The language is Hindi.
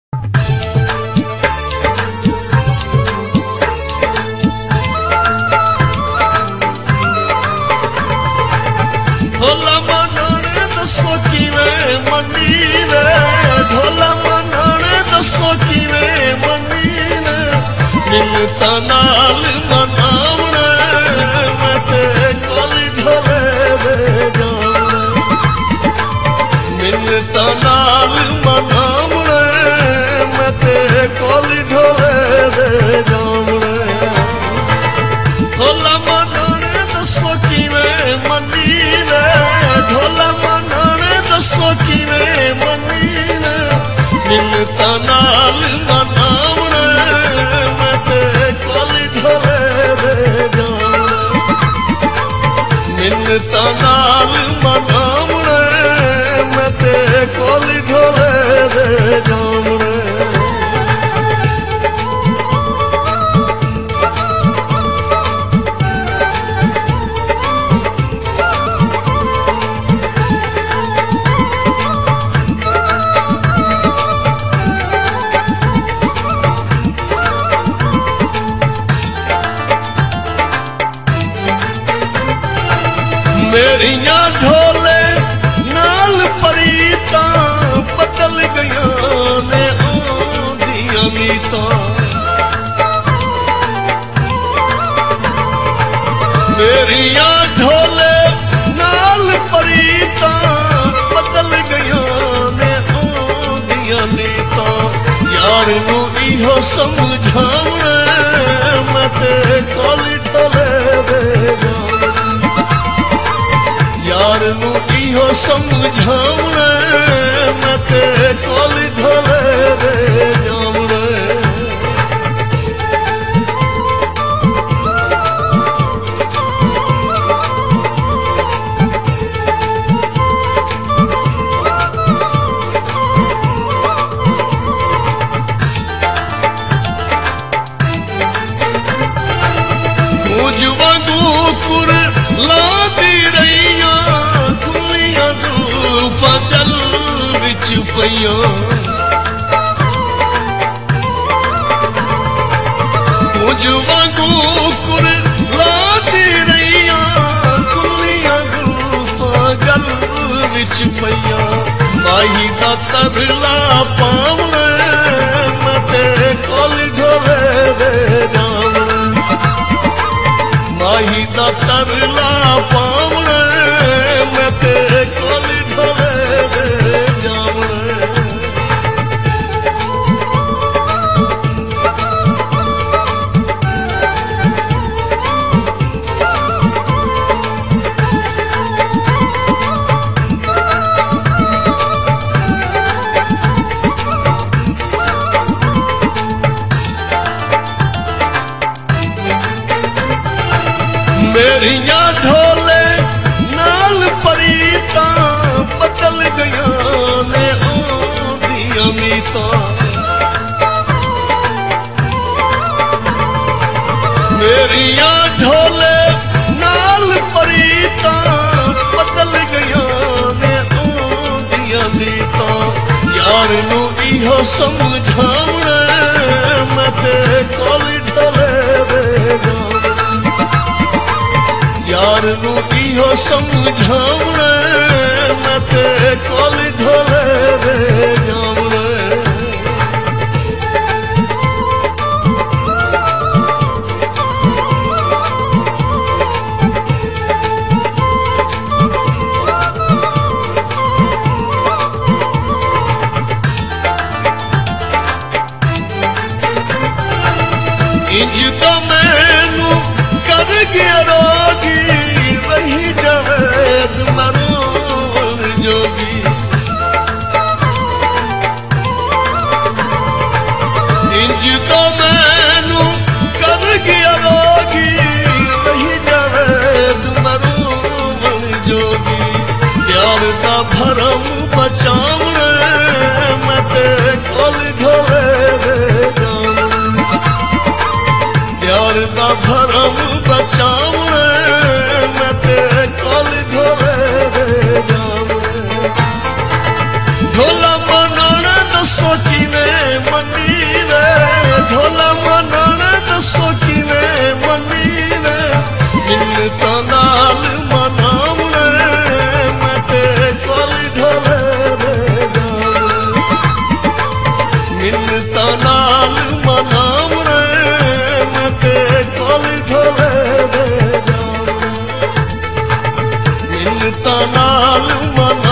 ढोला मनाने दसो किवें मनी वे, ढोला मनाने दसो किवें मनी वे, मिलता नाल मनावणे मैं ते कोल ढोले दे जावणे, मिलता नाल मनावणे मैं ते कोल ढोले दे जावणे। ढोला मनाने दसो किवें मनी वे, ढोला मनाने दसो किवें मनी वे, मिलता नाल मनावणे मैं ते कोल ढोले दे जावणे, मिलता नाल मनावणे मैं ते कोल ढोले दे जावणे। मेरियां ढोले नाल परीता बदल गया ने आंदियां मीता, मेरियां ढोले नाल परीता बदल गया ने आंदियां मीता, यार नू इहो समझावणे मैं ते कोल ढोले दे जावणे, यार नू इहो समझावणे मैं ते कोल ढोले दे जावणे। गूंज वांगू कुर लादी रहियां खुलियां ज़ुल्फ़ां गल विच पईयां, गूंज वांगू कुर लादी रहियां खुलियां ज़ुल्फ़ां गल विच पईयां, माही दा तरला पावणे मैं ते कोल ढोले दे जावणे, माही दा तरला पावणे मैं ते कोल ढोले दे जावणे। मेरियां ढोले नाल परीता बदल गया ने आंदियां मीता, मेरियां ढोले नाल परीता बदल गया ने आंदियां मीता, यार नू इहो समझावणे मैं ते कोल ढोले दे जावणे, यार नू इहो समझावणे मैं ते कोल ढोले दे जावणे। इंज तो मैनू कर गया रोगी रही जावेद मरोल जोगी, इंज तो मैनू कर गया रोगी रही जावेद मरोल जोगी, प्यार का भरम बचावणे मैं ते कोल ढोले दे जावणे, प्यार का भरम बचावणे मैं ते कोल ढोले दे जावणे। ढोला मनाने दसो किवें सुल्तानाल मना